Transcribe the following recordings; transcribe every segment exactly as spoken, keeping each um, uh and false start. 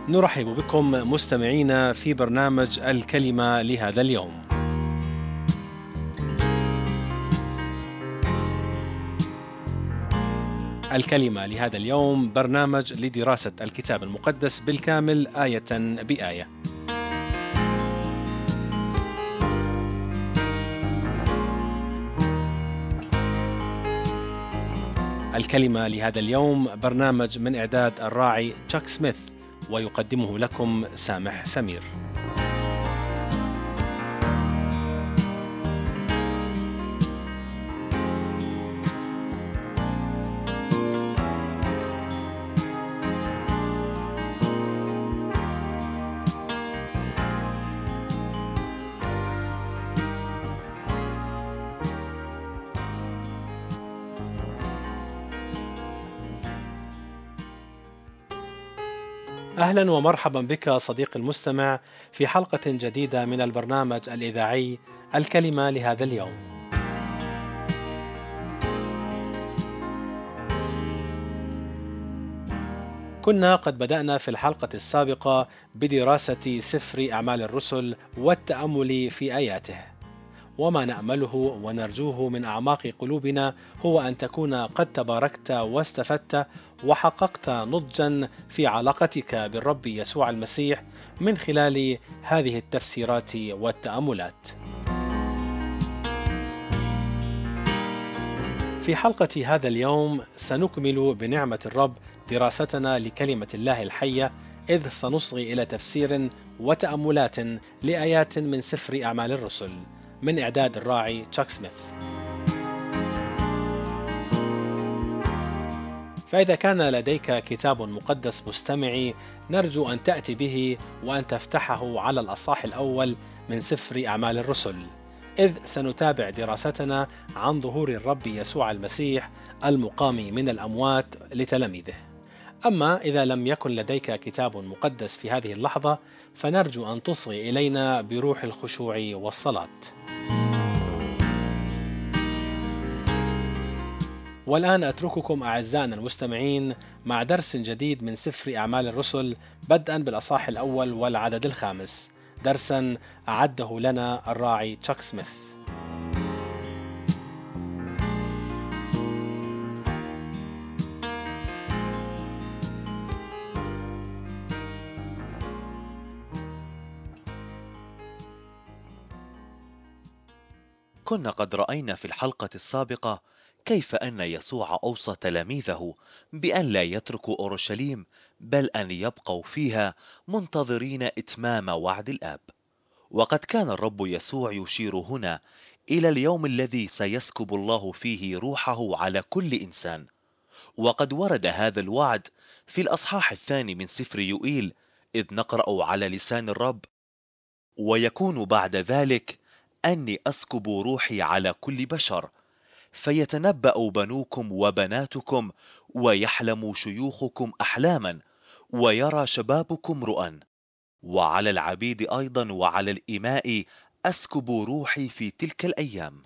نرحب بكم مستمعينا في برنامج الكلمة لهذا اليوم. الكلمة لهذا اليوم برنامج لدراسة الكتاب المقدس بالكامل آية بآية. الكلمة لهذا اليوم برنامج من إعداد الراعي تشاك سميث، ويقدمه لكم سامح سمير. أهلا ومرحبا بك صديقي المستمع في حلقة جديدة من البرنامج الإذاعي الكلمة لهذا اليوم. كنا قد بدأنا في الحلقة السابقة بدراسة سفر أعمال الرسل والتأمل في آياته، وما نأمله ونرجوه من أعماق قلوبنا هو أن تكون قد تباركت واستفدت وحققت نضجا في علاقتك بالرب يسوع المسيح من خلال هذه التفسيرات والتأملات. في حلقة هذا اليوم سنكمل بنعمة الرب دراستنا لكلمة الله الحية، إذ سنصغي إلى تفسير وتأملات لآيات من سفر أعمال الرسل من إعداد الراعي تشاك سميث. فإذا كان لديك كتاب مقدس مستمعي، نرجو أن تأتي به وأن تفتحه على الأصحاح الأول من سفر أعمال الرسل، إذ سنتابع دراستنا عن ظهور الرب يسوع المسيح المقام من الأموات لتلاميذه. أما إذا لم يكن لديك كتاب مقدس في هذه اللحظة، فنرجو أن تصغي إلينا بروح الخشوع والصلاة. والآن أترككم أعزائنا المستمعين مع درس جديد من سفر أعمال الرسل، بدءا بالأصحاح الأول والعدد الخامس، درسا أعده لنا الراعي تشاك سميث. كنا قد رأينا في الحلقة السابقة كيف أن يسوع أوصى تلاميذه بأن لا يتركوا أورشليم، بل أن يبقوا فيها منتظرين إتمام وعد الآب. وقد كان الرب يسوع يشير هنا إلى اليوم الذي سيسكب الله فيه روحه على كل إنسان. وقد ورد هذا الوعد في الأصحاح الثاني من سفر يوئيل، إذ نقرأ على لسان الرب: ويكون بعد ذلك أني أسكب روحي على كل بشر، فيتنبأ بنوكم وبناتكم، ويحلم شيوخكم أحلاما، ويرى شبابكم رؤى، وعلى العبيد أيضا وعلى الإماء أسكب روحي في تلك الأيام.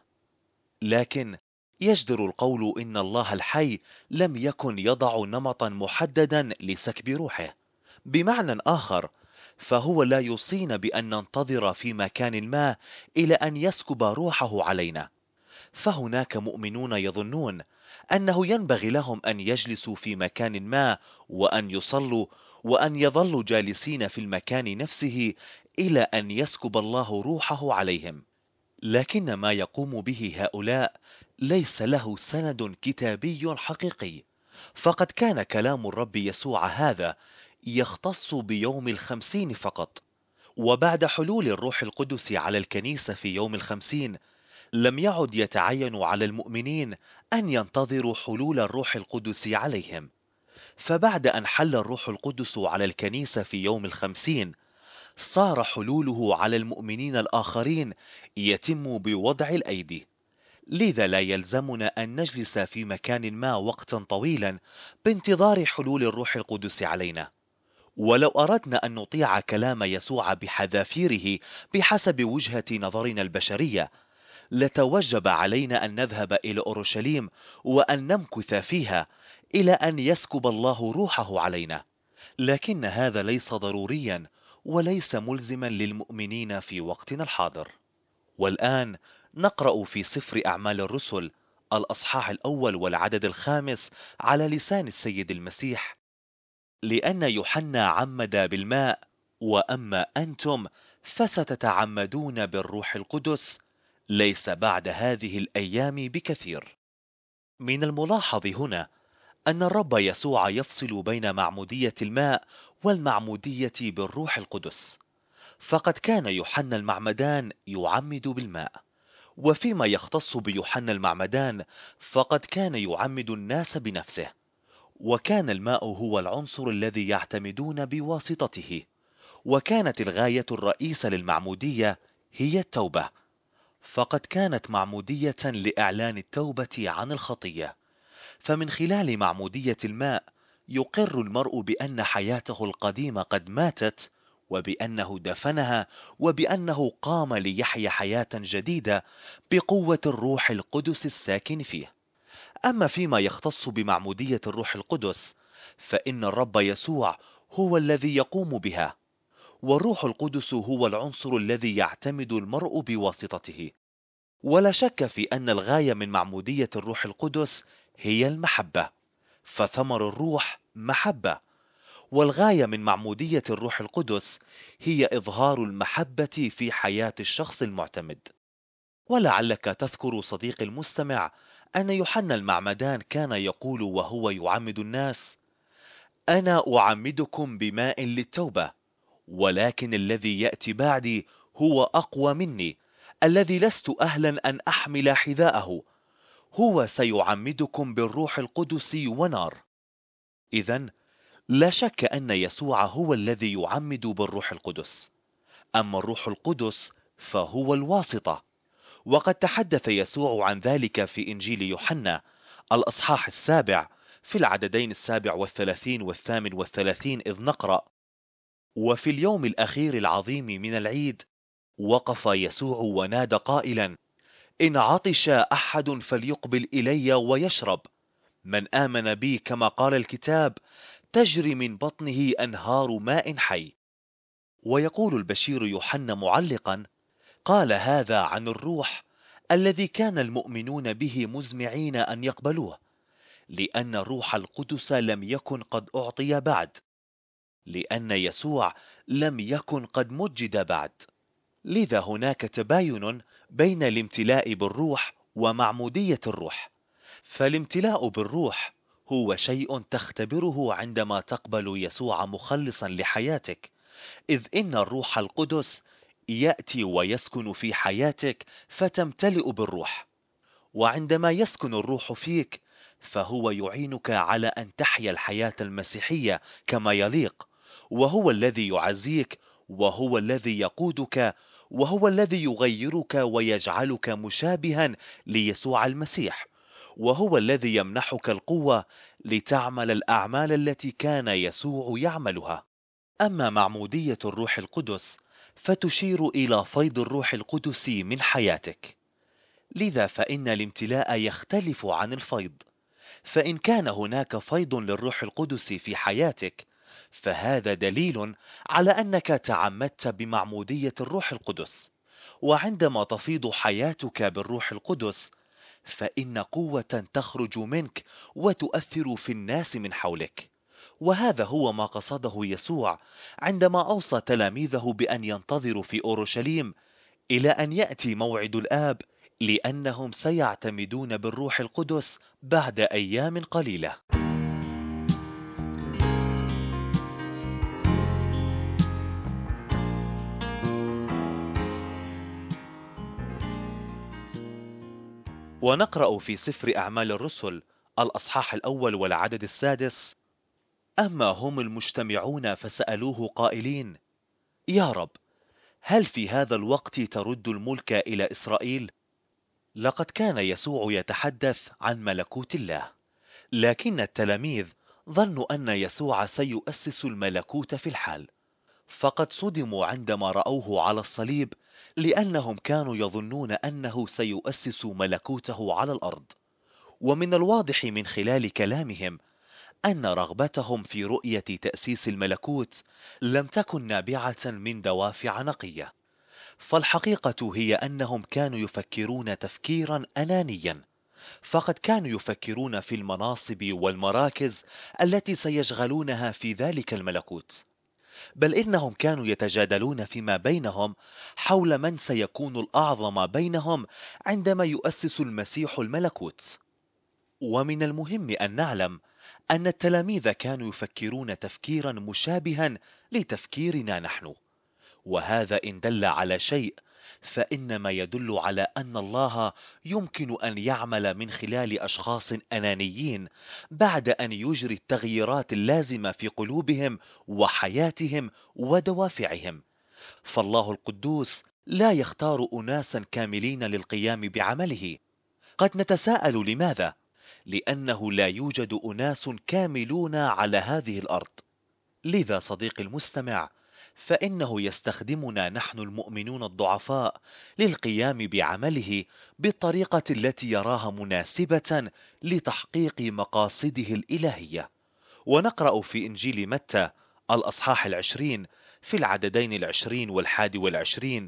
لكن يجدر القول إن الله الحي لم يكن يضع نمطا محددا لسكب روحه. بمعنى آخر، فهو لا يوصينا بأن ننتظر في مكان ما إلى أن يسكب روحه علينا. فهناك مؤمنون يظنون أنه ينبغي لهم أن يجلسوا في مكان ما وأن يصلوا وأن يظلوا جالسين في المكان نفسه إلى أن يسكب الله روحه عليهم. لكن ما يقوم به هؤلاء ليس له سند كتابي حقيقي، فقد كان كلام الرب يسوع هذا يختص بيوم الخمسين فقط. وبعد حلول الروح القدس على الكنيسة في يوم الخمسين، لم يعد يتعين على المؤمنين أن ينتظروا حلول الروح القدس عليهم. فبعد أن حل الروح القدس على الكنيسة في يوم الخمسين، صار حلوله على المؤمنين الآخرين يتم بوضع الأيدي. لذا لا يلزمنا أن نجلس في مكان ما وقتا طويلا بانتظار حلول الروح القدس علينا. ولو أردنا أن نطيع كلام يسوع بحذافيره بحسب وجهة نظرنا البشرية، لتوجب علينا أن نذهب إلى أورشليم وأن نمكث فيها إلى أن يسكب الله روحه علينا. لكن هذا ليس ضروريا وليس ملزما للمؤمنين في وقتنا الحاضر. والآن نقرأ في سفر أعمال الرسل الأصحاح الأول والعدد الخامس على لسان السيد المسيح: لأن يوحنا عمد بالماء، وأما أنتم فستتعمدون بالروح القدس ليس بعد هذه الأيام بكثير. من الملاحظ هنا أن الرب يسوع يفصل بين معمودية الماء والمعمودية بالروح القدس، فقد كان يوحنا المعمدان يعمد بالماء، وفيما يختص بيوحنا المعمدان فقد كان يعمد الناس بنفسه، وكان الماء هو العنصر الذي يعتمدون بواسطته، وكانت الغاية الرئيسة للمعمودية هي التوبة، فقد كانت معمودية لإعلان التوبة عن الخطية. فمن خلال معمودية الماء يقر المرء بأن حياته القديمة قد ماتت، وبأنه دفنها، وبأنه قام ليحيا حياة جديدة بقوة الروح القدس الساكن فيه. أما فيما يختص بمعمودية الروح القدس فإن الرب يسوع هو الذي يقوم بها، والروح القدس هو العنصر الذي يعتمد المرء بواسطته. ولا شك في أن الغاية من معمودية الروح القدس هي المحبة، فثمر الروح محبة، والغاية من معمودية الروح القدس هي إظهار المحبة في حياة الشخص المعتمد. ولعلك تذكر صديقي المستمع أن يوحنا المعمدان كان يقول وهو يعمد الناس: أنا أعمدكم بماء للتوبة، ولكن الذي يأتي بعدي هو أقوى مني، الذي لست أهلا أن أحمل حذاءه، هو سيعمدكم بالروح القدس ونار. إذن لا شك أن يسوع هو الذي يعمد بالروح القدس، أما الروح القدس فهو الواسطة. وقد تحدث يسوع عن ذلك في إنجيل يوحنا الأصحاح السابع في العددين السابع والثلاثين والثامن والثلاثين، إذ نقرأ: وفي اليوم الأخير العظيم من العيد وقف يسوع ونادى قائلا: إن عطش أحد فليقبل إلي ويشرب، من آمن بي كما قال الكتاب تجري من بطنه أنهار ماء حي. ويقول البشير يوحنا معلقا: قال هذا عن الروح الذي كان المؤمنون به مزمعين أن يقبلوه، لأن الروح القدس لم يكن قد أعطي بعد، لأن يسوع لم يكن قد مجد بعد. لذا هناك تباين بين الامتلاء بالروح ومعمودية الروح. فالامتلاء بالروح هو شيء تختبره عندما تقبل يسوع مخلصا لحياتك، إذ إن الروح القدس يأتي ويسكن في حياتك فتمتلئ بالروح. وعندما يسكن الروح فيك فهو يعينك على أن تحيا الحياة المسيحية كما يليق، وهو الذي يعزيك، وهو الذي يقودك، وهو الذي يغيرك ويجعلك مشابها ليسوع المسيح، وهو الذي يمنحك القوة لتعمل الأعمال التي كان يسوع يعملها. أما معمودية الروح القدس فتشير إلى فيض الروح القدس من حياتك. لذا فإن الامتلاء يختلف عن الفيض، فإن كان هناك فيض للروح القدس في حياتك فهذا دليل على أنك تعمدت بمعمودية الروح القدس. وعندما تفيض حياتك بالروح القدس فإن قوة تخرج منك وتؤثر في الناس من حولك. وهذا هو ما قصده يسوع عندما أوصى تلاميذه بأن ينتظروا في أورشليم إلى أن يأتي موعد الآب، لأنهم سيعتمدون بالروح القدس بعد أيام قليلة. ونقرأ في سفر أعمال الرسل الأصحاح الأول والعدد السادس: أما هم المجتمعون فسألوه قائلين: يا رب، هل في هذا الوقت ترد الملك إلى إسرائيل؟ لقد كان يسوع يتحدث عن ملكوت الله، لكن التلاميذ ظنوا أن يسوع سيؤسس الملكوت في الحال، فقد صدموا عندما رأوه على الصليب، لأنهم كانوا يظنون أنه سيؤسس ملكوته على الأرض. ومن الواضح من خلال كلامهم أن رغبتهم في رؤية تأسيس الملكوت لم تكن نابعة من دوافع نقية، فالحقيقة هي أنهم كانوا يفكرون تفكيرا أنانيا، فقد كانوا يفكرون في المناصب والمراكز التي سيشغلونها في ذلك الملكوت، بل إنهم كانوا يتجادلون فيما بينهم حول من سيكون الأعظم بينهم عندما يؤسس المسيح الملكوت. ومن المهم أن نعلم أن التلاميذ كانوا يفكرون تفكيرا مشابها لتفكيرنا نحن، وهذا إن دل على شيء فإنما يدل على أن الله يمكن أن يعمل من خلال أشخاص أنانيين بعد أن يجري التغييرات اللازمة في قلوبهم وحياتهم ودوافعهم. فالله القدوس لا يختار أناسا كاملين للقيام بعمله. قد نتساءل لماذا؟ لأنه لا يوجد أناس كاملون على هذه الأرض. لذا صديقي المستمع، فإنه يستخدمنا نحن المؤمنون الضعفاء للقيام بعمله بالطريقة التي يراها مناسبة لتحقيق مقاصده الإلهية. ونقرأ في إنجيل متى الأصحاح العشرين في العددين العشرين والحادي والعشرين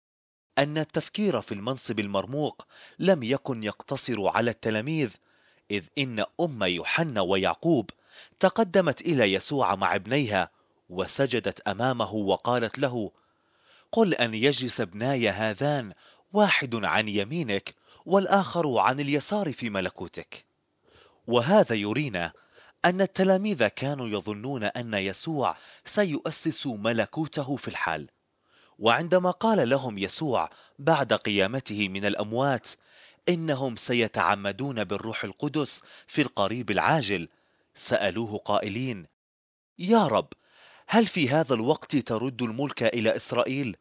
أن التفكير في المنصب المرموق لم يكن يقتصر على التلاميذ، إذ إن أم يوحنا ويعقوب تقدمت إلى يسوع مع ابنيها وسجدت أمامه وقالت له: قل أن يجلس ابناي هذان، واحد عن يمينك والآخر عن اليسار في ملكوتك. وهذا يرينا أن التلاميذ كانوا يظنون أن يسوع سيؤسس ملكوته في الحال. وعندما قال لهم يسوع بعد قيامته من الأموات إنهم سيتعمدون بالروح القدس في القريب العاجل، سألوه قائلين: يا رب، هل في هذا الوقت ترد الملك إلى إسرائيل؟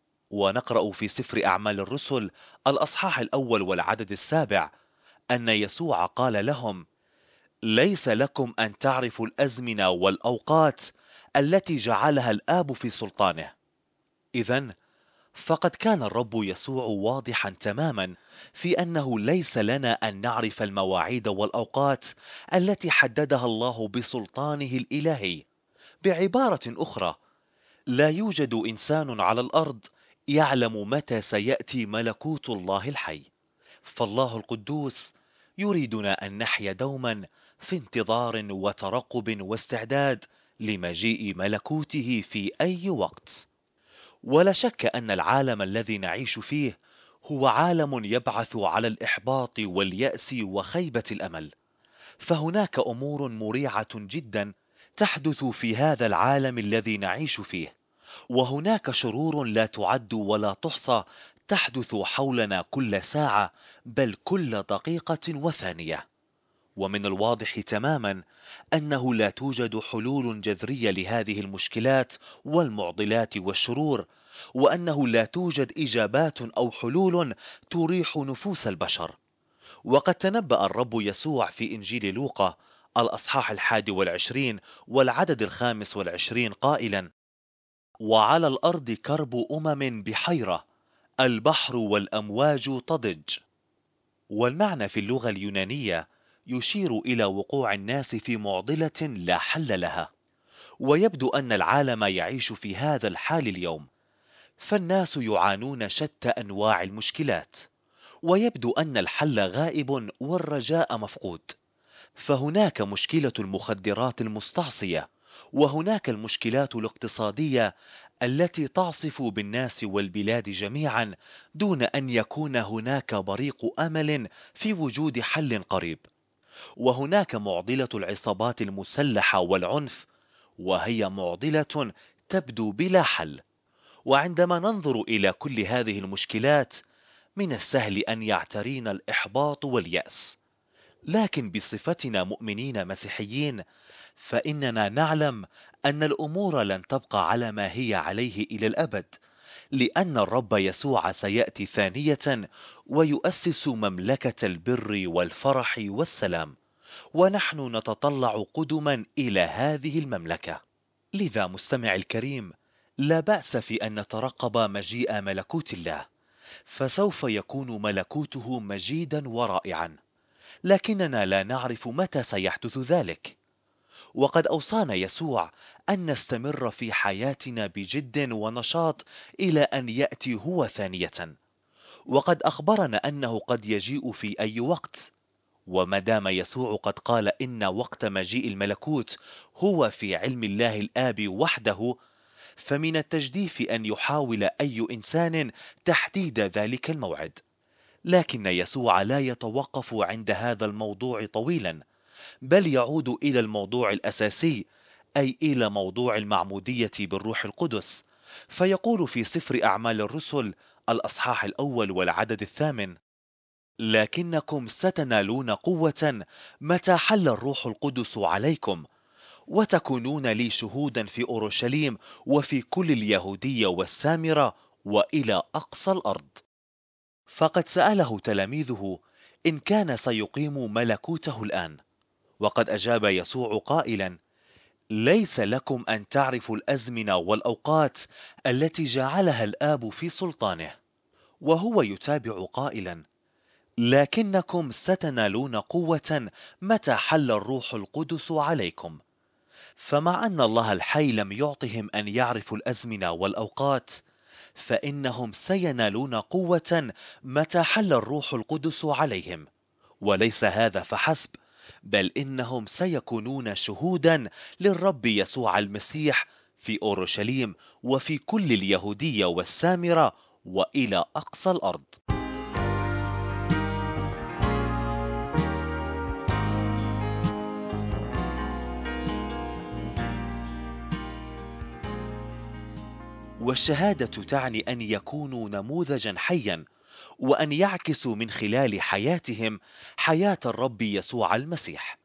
ونقرأ في سفر أعمال الرسل الأصحاح الأول والعدد السابع أن يسوع قال لهم: ليس لكم أن تعرفوا الأزمنة والأوقات التي جعلها الآب في سلطانه. إذن فقد كان الرب يسوع واضحا تماما في أنه ليس لنا أن نعرف المواعيد والأوقات التي حددها الله بسلطانه الإلهي. بعبارة أخرى، لا يوجد إنسان على الأرض يعلم متى سيأتي ملكوت الله الحي. فالله القدوس يريدنا أن نحيا دوما في انتظار وترقب واستعداد لمجيء ملكوته في أي وقت. ولا شك أن العالم الذي نعيش فيه هو عالم يبعث على الإحباط واليأس وخيبة الأمل، فهناك أمور مريعة جدا تحدث في هذا العالم الذي نعيش فيه، وهناك شرور لا تعد ولا تحصى تحدث حولنا كل ساعة، بل كل دقيقة وثانية. ومن الواضح تماما أنه لا توجد حلول جذرية لهذه المشكلات والمعضلات والشرور، وأنه لا توجد إجابات أو حلول تريح نفوس البشر. وقد تنبأ الرب يسوع في إنجيل لوقا الأصحاح الحادي والعشرين والعدد الخامس والعشرين قائلا: وعلى الأرض كرب أمم بحيرة، البحر والأمواج تضج. والمعنى في اللغة اليونانية يشير إلى وقوع الناس في معضلة لا حل لها. ويبدو أن العالم يعيش في هذا الحال اليوم، فالناس يعانون شتى أنواع المشكلات، ويبدو أن الحل غائب والرجاء مفقود. فهناك مشكلة المخدرات المستعصية، وهناك المشكلات الاقتصادية التي تعصف بالناس والبلاد جميعا دون أن يكون هناك بريق أمل في وجود حل قريب. وهناك معضلة العصابات المسلحة والعنف، وهي معضلة تبدو بلا حل. وعندما ننظر إلى كل هذه المشكلات من السهل أن يعترينا الإحباط واليأس، لكن بصفتنا مؤمنين مسيحيين فإننا نعلم أن الأمور لن تبقى على ما هي عليه إلى الأبد، لأن الرب يسوع سيأتي ثانية ويؤسس مملكة البر والفرح والسلام، ونحن نتطلع قدما إلى هذه المملكة. لذا مستمع الكريم، لا بأس في أن نترقب مجيء ملكوت الله، فسوف يكون ملكوته مجيدا ورائعا، لكننا لا نعرف متى سيحدث ذلك. وقد أوصانا يسوع أن نستمر في حياتنا بجد ونشاط إلى أن يأتي هو ثانية، وقد أخبرنا أنه قد يجيء في أي وقت. وما دام يسوع قد قال إن وقت مجيء الملكوت هو في علم الله الآب وحده، فمن التجديف أن يحاول أي إنسان تحديد ذلك الموعد. لكن يسوع لا يتوقف عند هذا الموضوع طويلا، بل يعود إلى الموضوع الأساسي، أي إلى موضوع المعمودية بالروح القدس، فيقول في سفر أعمال الرسل الأصحاح الأول والعدد الثامن: لكنكم ستنالون قوة متى حل الروح القدس عليكم، وتكونون لي شهودا في أورشليم وفي كل اليهودية والسامرة وإلى أقصى الأرض. فقد سأله تلاميذه إن كان سيقيم ملكوته الآن، وقد أجاب يسوع قائلا: ليس لكم أن تعرفوا الأزمنة والأوقات التي جعلها الآب في سلطانه. وهو يتابع قائلا: لكنكم ستنالون قوة متى حل الروح القدس عليكم. فمع أن الله الحي لم يعطهم أن يعرفوا الأزمنة والأوقات، فإنهم سينالون قوة متى حل الروح القدس عليهم. وليس هذا فحسب، بل إنهم سيكونون شهودا للرب يسوع المسيح في أورشليم وفي كل اليهودية والسامرة وإلى أقصى الأرض. والشهادة تعني أن يكونوا نموذجا حيا، وأن يعكسوا من خلال حياتهم حياة الرب يسوع المسيح.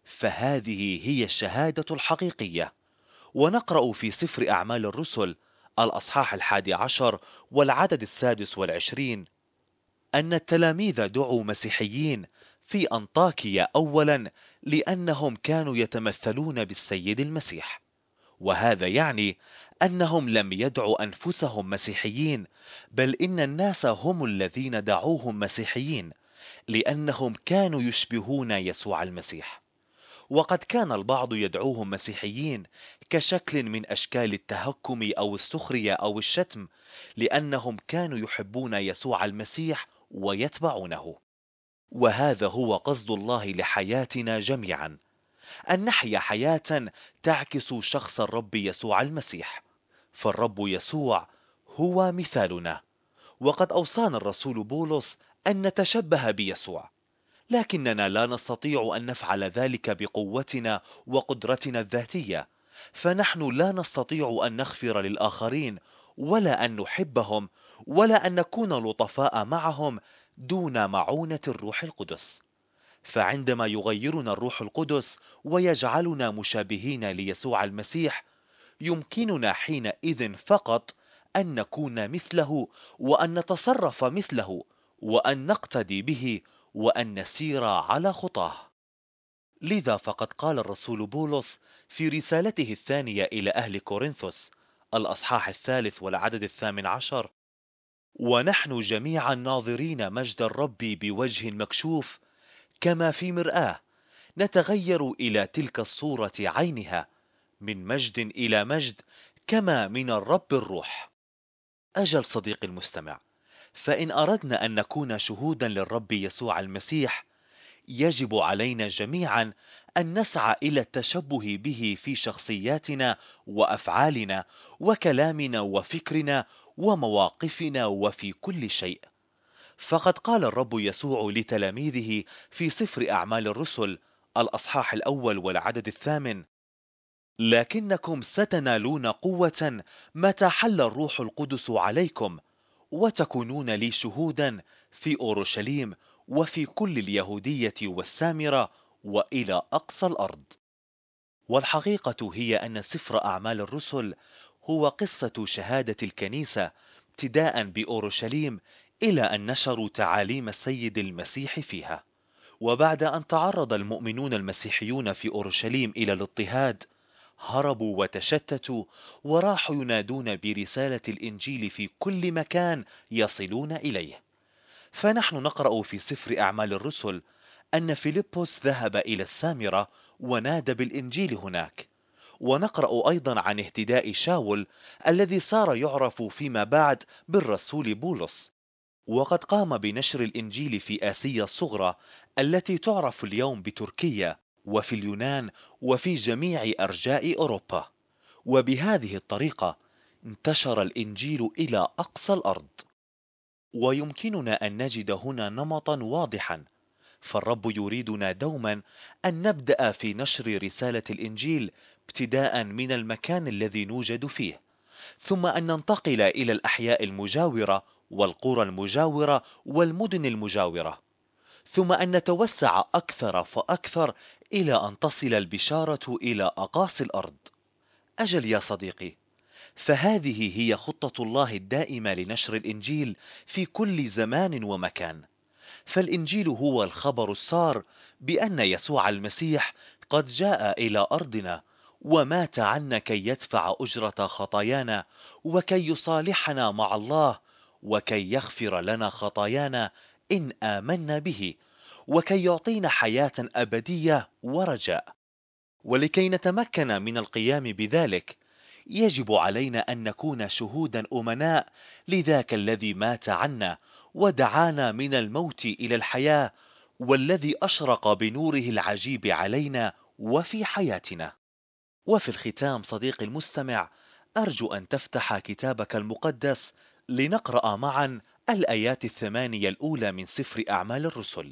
فهذه هي الشهادة الحقيقية. ونقرأ في سفر أعمال الرسل الأصحاح الحادي عشر والعدد السادس والعشرين أن التلاميذ دعوا مسيحيين في أنطاكيا أولا لأنهم كانوا يتمثلون بالسيد المسيح. وهذا يعني أنهم لم يدعوا أنفسهم مسيحيين، بل إن الناس هم الذين دعوهم مسيحيين، لأنهم كانوا يشبهون يسوع المسيح. وقد كان البعض يدعوهم مسيحيين كشكل من أشكال التهكم أو السخرية أو الشتم، لأنهم كانوا يحبون يسوع المسيح ويتبعونه. وهذا هو قصد الله لحياتنا جميعا، أن نحيا حياة تعكس شخص الرب يسوع المسيح. فالرب يسوع هو مثالنا، وقد أوصانا الرسول بولس أن نتشبه بيسوع، لكننا لا نستطيع أن نفعل ذلك بقوتنا وقدرتنا الذاتية، فنحن لا نستطيع أن نغفر للآخرين ولا أن نحبهم ولا أن نكون لطفاء معهم دون معونة الروح القدس. فعندما يغيرنا الروح القدس ويجعلنا مشابهين ليسوع المسيح، يمكننا حينئذ فقط أن نكون مثله وأن نتصرف مثله وأن نقتدي به وأن نسير على خطاه. لذا فقد قال الرسول بولس في رسالته الثانية إلى أهل كورنثوس الأصحاح الثالث والعدد الثامن عشر: ونحن جميعا ناظرين مجد الرب بوجه مكشوف كما في مرآة، نتغير إلى تلك الصورة عينها، من مجد إلى مجد، كما من الرب الروح. أجل صديقي المستمع، فإن أردنا أن نكون شهودا للرب يسوع المسيح، يجب علينا جميعا أن نسعى إلى التشبه به في شخصياتنا وأفعالنا وكلامنا وفكرنا ومواقفنا وفي كل شيء. فقد قال الرب يسوع لتلاميذه في سفر أعمال الرسل الأصحاح الأول والعدد الثامن: لكنكم ستنالون قوة متى حل الروح القدس عليكم، وتكونون لي شهودا في أورشليم وفي كل اليهودية والسامرة وإلى أقصى الأرض. والحقيقة هي أن سفر أعمال الرسل هو قصة شهادة الكنيسة ابتداء بأورشليم إلى أن نشروا تعاليم السيد المسيح فيها. وبعد أن تعرض المؤمنون المسيحيون في أورشليم إلى الاضطهاد، هربوا وتشتتوا وراحوا ينادون برسالة الإنجيل في كل مكان يصلون إليه. فنحن نقرأ في سفر أعمال الرسل أن فيلبس ذهب إلى السامرة ونادى بالإنجيل هناك. ونقرأ أيضا عن اهتداء شاول الذي صار يعرف فيما بعد بالرسول بولس، وقد قام بنشر الإنجيل في آسيا الصغرى التي تعرف اليوم بتركيا وفي اليونان وفي جميع أرجاء أوروبا. وبهذه الطريقة انتشر الإنجيل إلى أقصى الأرض. ويمكننا أن نجد هنا نمطا واضحا، فالرب يريدنا دوما أن نبدأ في نشر رسالة الإنجيل ابتداء من المكان الذي نوجد فيه، ثم أن ننتقل إلى الأحياء المجاورة والقرى المجاورة والمدن المجاورة، ثم أن نتوسع أكثر فأكثر إلى أن تصل البشارة إلى أقاصي الأرض. أجل يا صديقي، فهذه هي خطة الله الدائمة لنشر الإنجيل في كل زمان ومكان. فالإنجيل هو الخبر السار بأن يسوع المسيح قد جاء إلى أرضنا ومات عنا كي يدفع أجرة خطايانا وكي يصالحنا مع الله وكي يغفر لنا خطايانا إن آمنا به، وكي يعطينا حياة أبدية ورجاء. ولكي نتمكن من القيام بذلك يجب علينا أن نكون شهودا أمناء لذاك الذي مات عنا ودعانا من الموت إلى الحياة، والذي أشرق بنوره العجيب علينا وفي حياتنا. وفي الختام صديقي المستمع، أرجو أن تفتح كتابك المقدس لنقرأ معا الآيات الثمانية الأولى من سفر أعمال الرسل.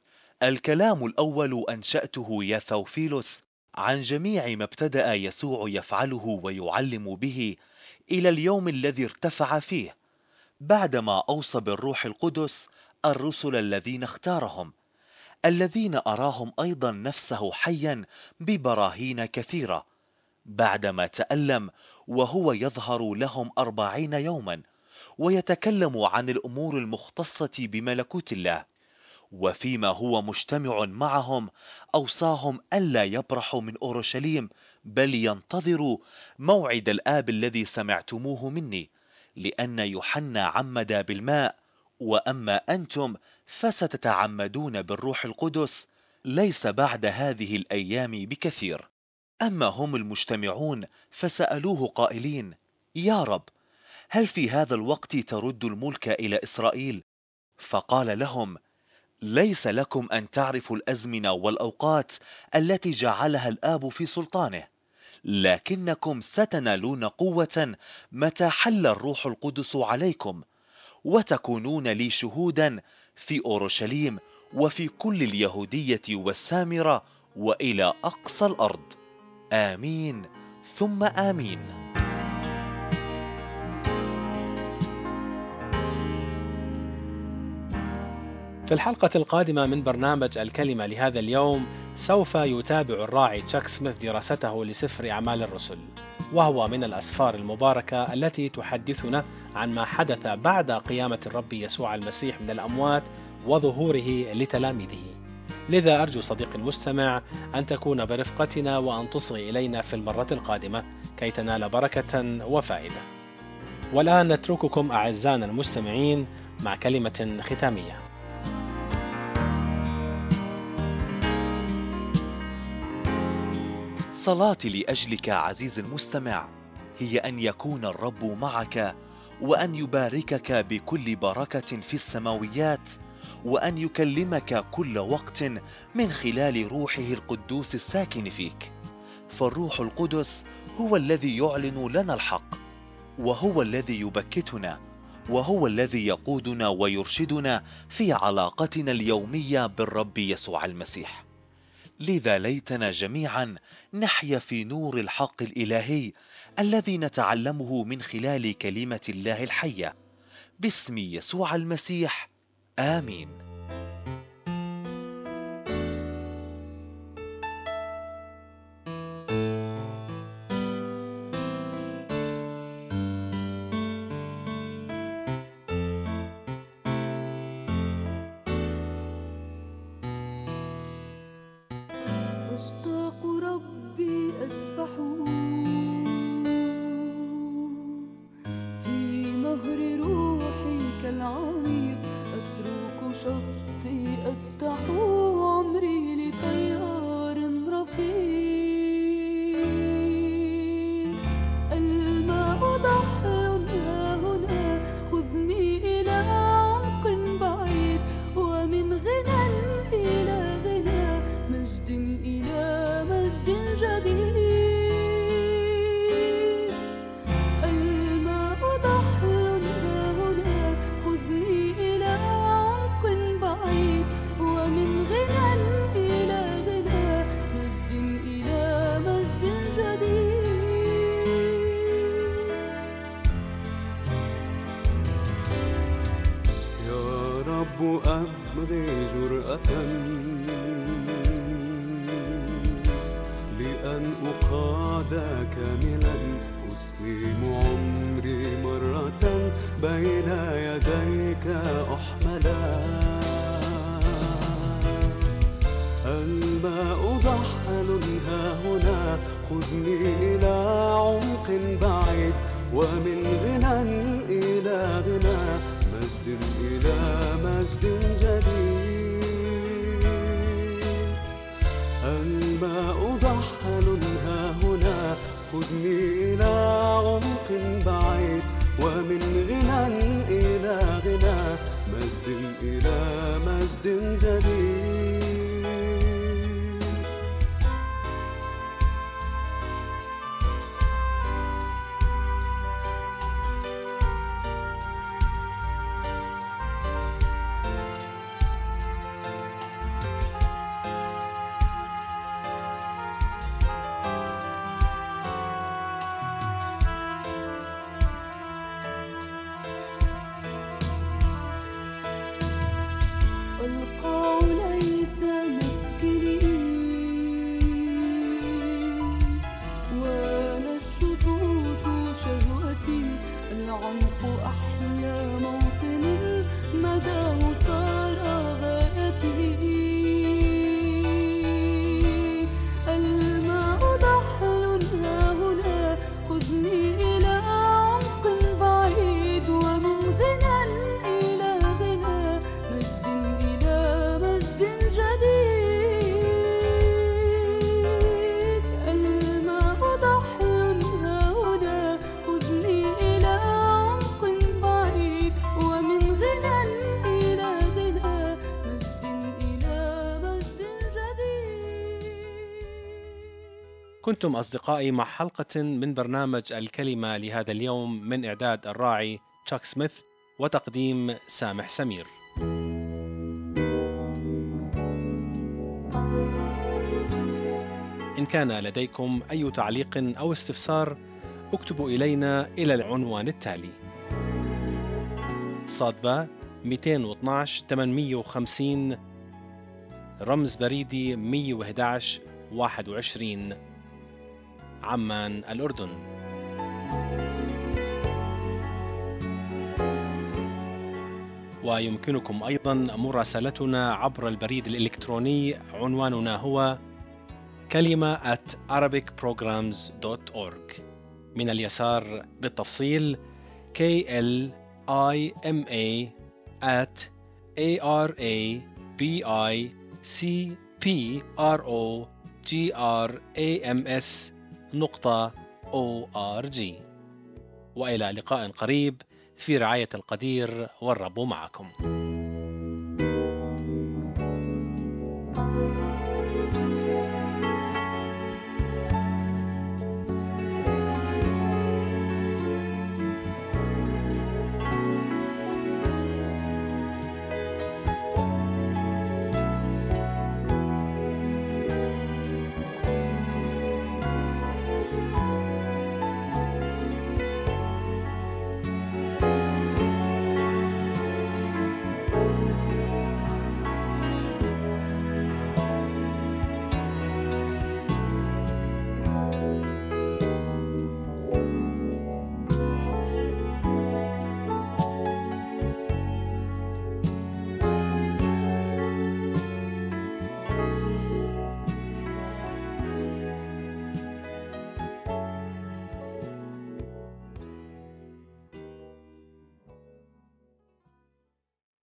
الكلام الأول أنشأته يا ثوفيلوس عن جميع ما ابتدأ يسوع يفعله ويعلم به إلى اليوم الذي ارتفع فيه، بعدما أوصى بالروح القدس الرسل الذين اختارهم، الذين أراهم أيضا نفسه حيا ببراهين كثيرة، بعدما تألم وهو يظهر لهم أربعين يوما ويتكلم عن الأمور المختصة بملكوت الله. وفيما هو مجتمع معهم أوصاهم ألا يبرحوا من أورشليم، بل ينتظروا موعد الآب الذي سمعتموه مني، لأن يوحنا عمد بالماء، وأما أنتم فستتعمدون بالروح القدس ليس بعد هذه الأيام بكثير. أما هم المجتمعون فسألوه قائلين: يا رب، هل في هذا الوقت ترد الملك إلى إسرائيل؟ فقال لهم: ليس لكم أن تعرفوا الأزمنة والأوقات التي جعلها الآب في سلطانه، لكنكم ستنالون قوة متى حل الروح القدس عليكم، وتكونون لي شهودا في أورشليم وفي كل اليهودية والسامرة وإلى أقصى الأرض. آمين ثم آمين. في الحلقة القادمة من برنامج الكلمة لهذا اليوم سوف يتابع الراعي تشاك سميث دراسته لسفر أعمال الرسل، وهو من الأسفار المباركة التي تحدثنا عن ما حدث بعد قيامة الرب يسوع المسيح من الأموات وظهوره لتلاميذه. لذا أرجو صديقي المستمع أن تكون برفقتنا وأن تصغي إلينا في المرة القادمة كي تنال بركة وفائدة. والآن نترككم أعزائنا المستمعين مع كلمة ختامية. صلاتي لأجلك عزيزي المستمع هي أن يكون الرب معك، وأن يباركك بكل بركة في السماويات، وأن يكلمك كل وقت من خلال روحه القدوس الساكن فيك. فالروح القدس هو الذي يعلن لنا الحق، وهو الذي يبكتنا، وهو الذي يقودنا ويرشدنا في علاقتنا اليومية بالرب يسوع المسيح. لذا ليتنا جميعا نحيا في نور الحق الإلهي الذي نتعلمه من خلال كلمة الله الحية، باسم يسوع المسيح. آمين. أشتاق ربي أسبح في نهر روحك العميق، أترك شط أبغي جرأة لأن أقاد كاملا، أسلم عمري مرة بين يديك أحملا. الماء ضحل ها هنا، خذني إلى عمق بعيد، ومن غنى إلى غنى، مجد إلى مجد جديد. الماء ضحل ها هنا، خذني إلى عمق بعيد، ومن غنى إلى غنى، مجد إلى مجد جديد. القاع ليس مسكني، ولا الشطوط شهوتي، العمق أحلى موطني، مداه صار غايتي. الماء ضحل ها هنا، خذني إلى عمق بعيد، ومن غنى إلى غنى، مجد إلى مجد جديد. الماء ضحل ها هنا، خذني إلى عمق بعيد، ومن غنى إلى غنى، مجد إلى مجد جديد. كنتم أصدقائي مع حلقة من برنامج الكلمة لهذا اليوم، من إعداد الراعي تشاك سميث وتقديم سامح سمير. إن كان لديكم أي تعليق أو استفسار، اكتبوا إلينا إلى العنوان التالي: صادبة مئتين واثناشر ثمانمئة وخمسين، رمز بريدي مئة وأحد عشر واحد وعشرين، عمان، الأردن. ويمكنكم أيضا مراسلتنا عبر البريد الإلكتروني، عنواننا هو كلمة at arabic programs dot org. من اليسار بالتفصيل K L I M A at A R A B I C P R O G R A M S نقطة O R G. وإلى لقاء قريب في رعاية القدير، والرب معكم.